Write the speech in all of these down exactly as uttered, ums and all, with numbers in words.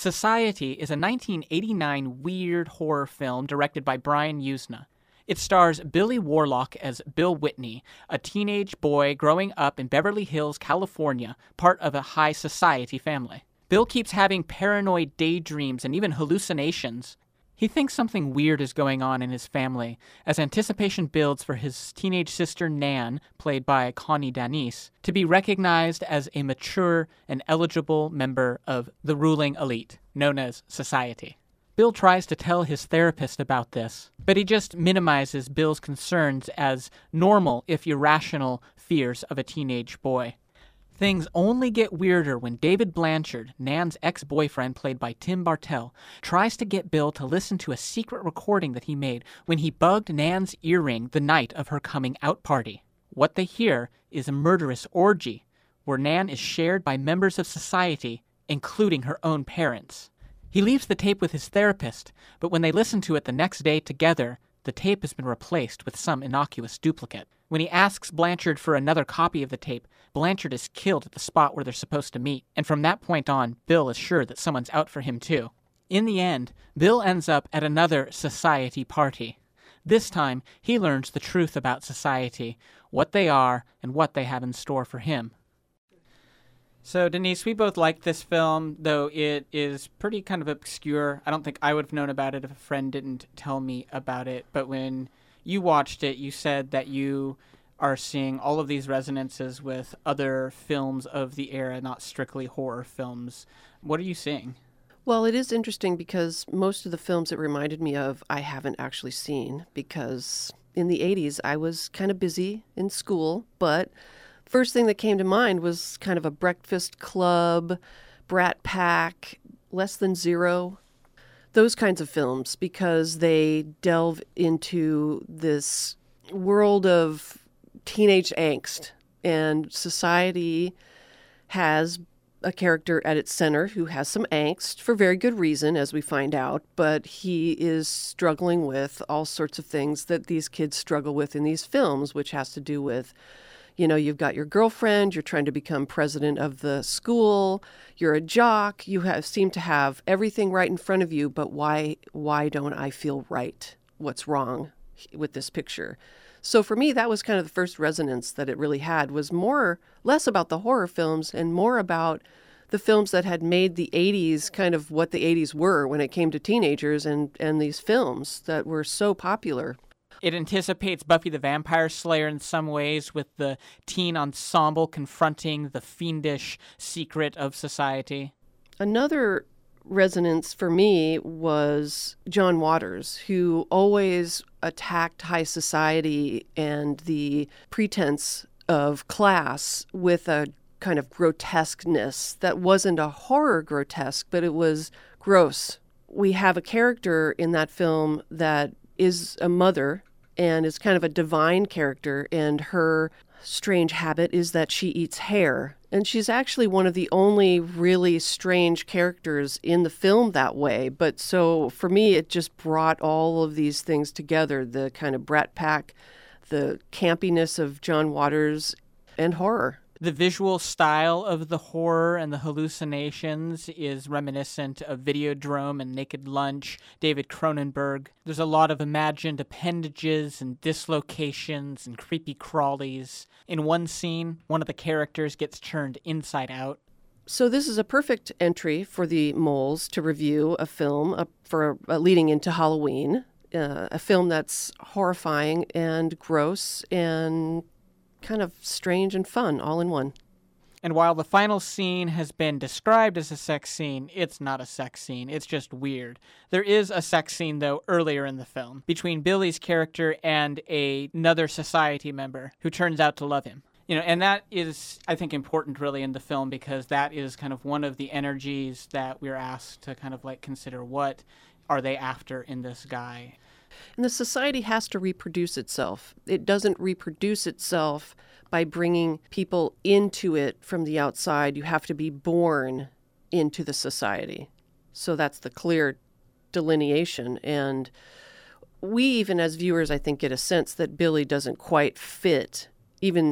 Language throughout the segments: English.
Society is a nineteen eighty-nine weird horror film directed by Brian Yuzna. It stars Billy Warlock as Bill Whitney, a teenage boy growing up in Beverly Hills, California, part of a high society family. Bill keeps having paranoid daydreams and even hallucinations. He thinks something weird is going on in his family as anticipation builds for his teenage sister Nan, played by Connie Danise, to be recognized as a mature and eligible member of the ruling elite, known as society. Bill tries to tell his therapist about this, but he just minimizes Bill's concerns as normal, if irrational, fears of a teenage boy. Things only get weirder when David Blanchard, Nan's ex-boyfriend played by Tim Bartel, tries to get Bill to listen to a secret recording that he made when he bugged Nan's earring the night of her coming-out party. What they hear is a murderous orgy, where Nan is shared by members of society, including her own parents. He leaves the tape with his therapist, but when they listen to it the next day together, the tape has been replaced with some innocuous duplicate. When he asks Blanchard for another copy of the tape, Blanchard is killed at the spot where they're supposed to meet, and from that point on, Bill is sure that someone's out for him too. In the end, Bill ends up at another society party. This time, he learns the truth about society, what they are, and what they have in store for him. So, Denise, we both liked this film, though it is pretty kind of obscure. I don't think I would have known about it if a friend didn't tell me about it. But when you watched it, you said that you are seeing all of these resonances with other films of the era, not strictly horror films. What are you seeing? Well, it is interesting because most of the films it reminded me of I haven't actually seen, because in the eighties I was kind of busy in school, but first thing that came to mind was kind of a Breakfast Club, Brat Pack, Less Than Zero, those kinds of films, because they delve into this world of teenage angst, and society has a character at its center who has some angst for very good reason, as we find out, but he is struggling with all sorts of things that these kids struggle with in these films, which has to do with, you know, you've got your girlfriend, you're trying to become president of the school, you're a jock, you have seem to have everything right in front of you, but why why don't I feel right? What's wrong with this picture? So for me, that was kind of the first resonance that it really had, was more, less about the horror films and more about the films that had made the eighties kind of what the eighties were when it came to teenagers, and, and these films that were so popular. It anticipates Buffy the Vampire Slayer in some ways, with the teen ensemble confronting the fiendish secret of society. Another resonance for me was John Waters, who always attacked high society and the pretense of class with a kind of grotesqueness that wasn't a horror grotesque, but it was gross. We have a character in that film that is a mother and is kind of a divine character, and her strange habit is that she eats hair. And she's actually one of the only really strange characters in the film that way. But so for me, it just brought all of these things together, the kind of Brat Pack, the campiness of John Waters, and horror. The visual style of the horror and the hallucinations is reminiscent of Videodrome and Naked Lunch, David Cronenberg. There's a lot of imagined appendages and dislocations and creepy crawlies. In one scene, one of the characters gets turned inside out. So this is a perfect entry for the Moles to review a film uh, for uh, leading into Halloween, uh, a film that's horrifying and gross and kind of strange and fun all in one. And while the final scene has been described as a sex scene, it's not a sex scene. It's just weird. There is a sex scene, though, earlier in the film between Billy's character and a, another society member who turns out to love him. You know, and that is, I think, important really in the film, because that is kind of one of the energies that we're asked to kind of like consider. What are they after in this guy? And the society has to reproduce itself. It doesn't reproduce itself by bringing people into it from the outside. You have to be born into the society. So that's the clear delineation. And we, even as viewers, I think, get a sense that Billy doesn't quite fit, even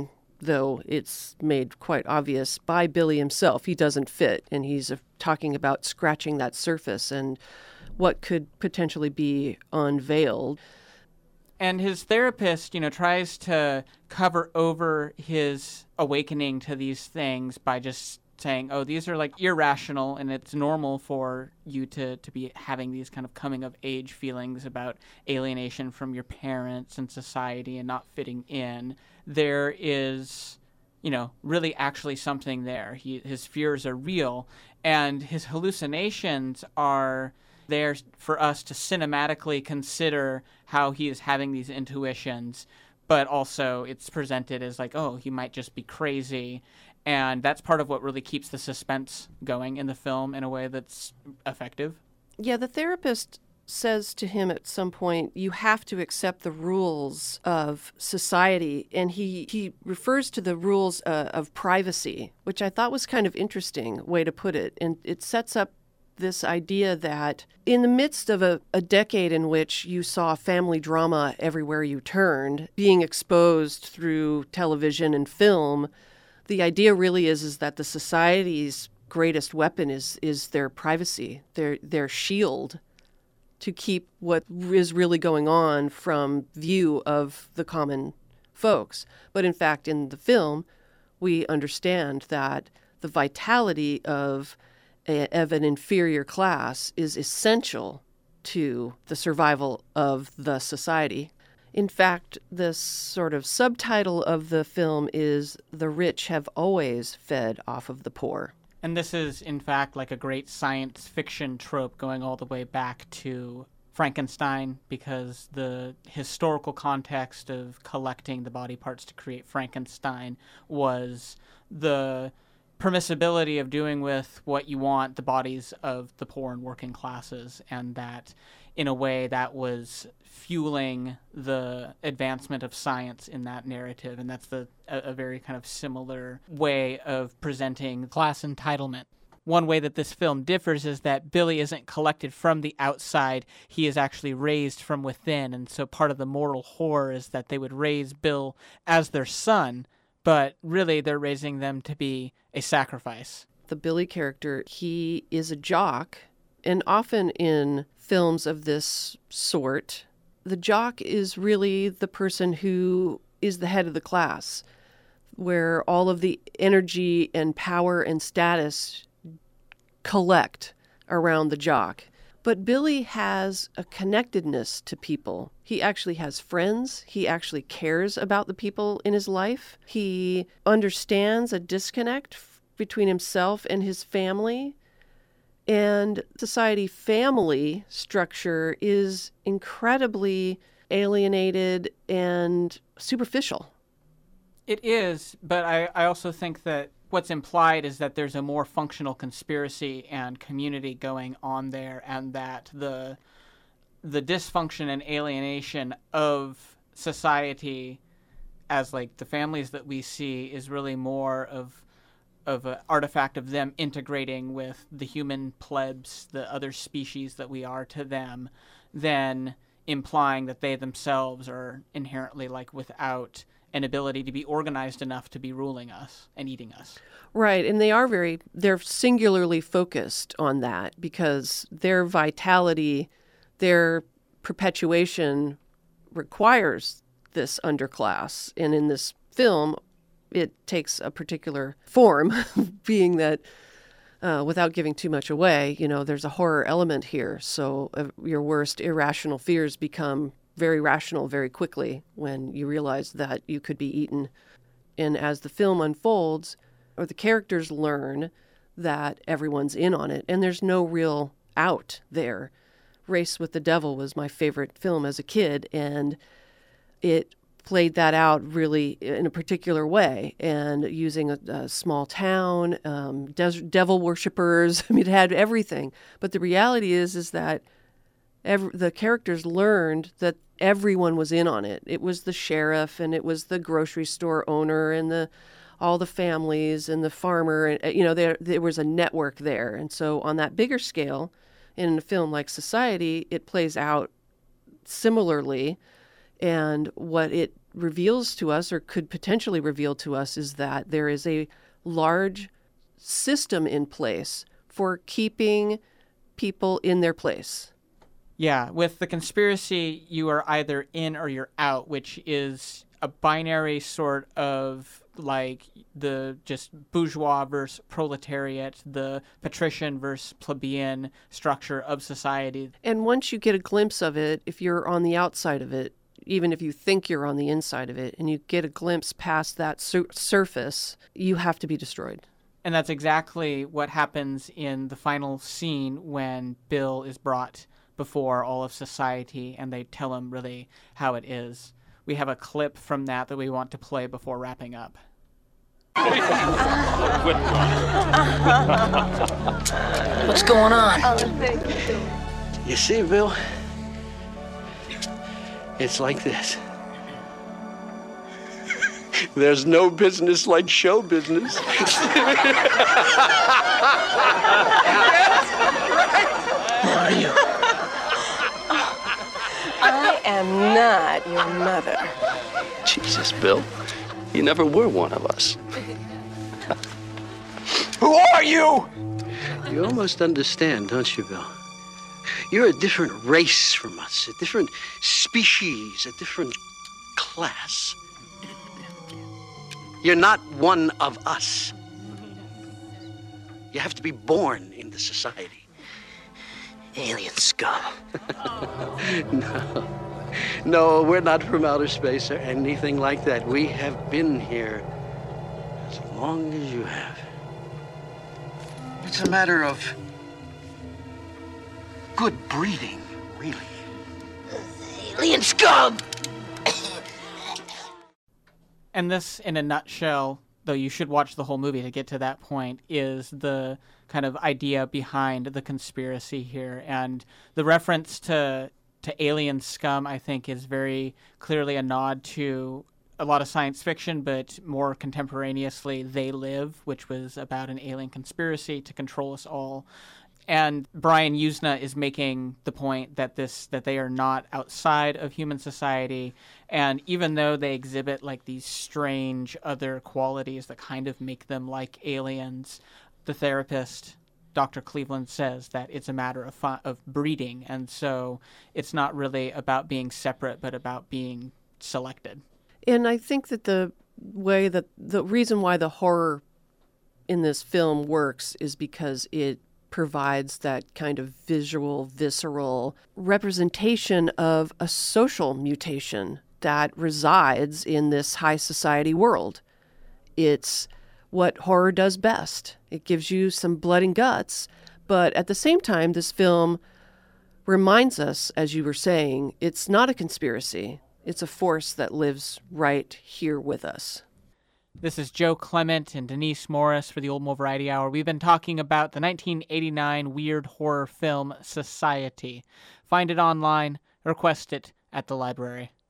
though it's made quite obvious by Billy himself. He doesn't fit, and he's uh, talking about scratching that surface and what could potentially be unveiled. And his therapist, you know, tries to cover over his awakening to these things by just saying, oh, these are like irrational, and it's normal for you to, to be having these kind of coming of age feelings about alienation from your parents and society and not fitting in. There is, you know, really actually something there. He, his fears are real, and his hallucinations are there for us to cinematically consider how he is having these intuitions, but also it's presented as like, oh, he might just be crazy. And that's part of what really keeps the suspense going in the film in a way that's effective. Yeah, the therapist says to him at some point, you have to accept the rules of society. And he, he refers to the rules uh, of privacy, which I thought was kind of interesting way to put it. And it sets up this idea that in the midst of a, a decade in which you saw family drama everywhere you turned, being exposed through television and film, the idea really is, is that the society's greatest weapon is is their privacy, their their shield to keep what is really going on from view of the common folks. But in fact, in the film, we understand that the vitality of a, of an inferior class is essential to the survival of the society. In fact, the sort of subtitle of the film is "The Rich Have Always Fed Off of the Poor." And this is, in fact, like a great science fiction trope going all the way back to Frankenstein, because the historical context of collecting the body parts to create Frankenstein was the permissibility of doing with what you want the bodies of the poor and working classes, and that in a way that was fueling the advancement of science in that narrative. And that's the a, a very kind of similar way of presenting class entitlement. One way that this film differs is that Billy isn't collected from the outside. He is actually raised from within. And so part of the moral horror is that they would raise Bill as their son, but really they're raising them to be a sacrifice. The Billy character, he is a jock, and often in films of this sort, the jock is really the person who is the head of the class, where all of the energy and power and status collect around the jock. But Billy has a connectedness to people. He actually has friends. He actually cares about the people in his life. He understands a disconnect f- between himself and his family. And society family structure is incredibly alienated and superficial. It is, but I, I also think that what's implied is that there's a more functional conspiracy and community going on there, and that the the dysfunction and alienation of society as like the families that we see is really more of of an artifact of them integrating with the human plebs, the other species that we are to them, than implying that they themselves are inherently like without an ability to be organized enough to be ruling us and eating us. Right, and they are very, they're singularly focused on that because their vitality, their perpetuation requires this underclass. And in this film, it takes a particular form, being that uh, without giving too much away, you know, there's a horror element here. So uh, your worst irrational fears become very rational very quickly when you realize that you could be eaten. And as the film unfolds, or the characters learn that everyone's in on it, and there's no real out there. Race with the Devil was my favorite film as a kid, and it played that out really in a particular way, and using a, a small town, um, des- devil worshippers. I mean, it had everything. But the reality is, is that every, the characters learned that everyone was in on it. It was the sheriff, and it was the grocery store owner, and the all the families, and the farmer. And you know, there there was a network there. And so, on that bigger scale, in a film like Society, it plays out similarly. And what it reveals to us, or could potentially reveal to us, is that there is a large system in place for keeping people in their place. Yeah, with the conspiracy, you are either in or you're out, which is a binary sort of like the just bourgeois versus proletariat, the patrician versus plebeian structure of society. And once you get a glimpse of it, if you're on the outside of it, even if you think you're on the inside of it, and you get a glimpse past that sur- surface, you have to be destroyed. And that's exactly what happens in the final scene when Bill is brought before all of society and they tell him really how it is. We have a clip from that that we want to play before wrapping up. What's going on? You see, Bill, it's like this. There's no business like show business. Who are you? I am not your mother. Jesus, Bill, you never were one of us. Who are you? You almost understand, don't you, Bill? You're a different race from us, a different species, a different class. You're not one of us. You have to be born into society. Alien scum. No. No, we're not from outer space or anything like that. We have been here as long as you have. It's a matter of good breeding, really. Alien scum! And this, in a nutshell, though you should watch the whole movie to get to that point, is the kind of idea behind the conspiracy here. And the reference to to alien scum, I think, is very clearly a nod to a lot of science fiction, but more contemporaneously, They Live, which was about an alien conspiracy to control us all. And Brian Yuzna is making the point that this that they are not outside of human society, and even though they exhibit like these strange other qualities that kind of make them like aliens, the therapist, Doctor Cleveland, says that it's a matter of fi- of breeding, and so it's not really about being separate, but about being selected. And I think that the way that the reason why the horror in this film works is because it provides that kind of visual, visceral representation of a social mutation that resides in this high society world. It's what horror does best. It gives you some blood and guts, but at the same time, this film reminds us, as you were saying, it's not a conspiracy. It's a force that lives right here with us. This is Joe Clement and Denise Morris for the Old Mo Variety Hour. We've been talking about the nineteen eighty-nine weird horror film Society. Find it online, request it at the library.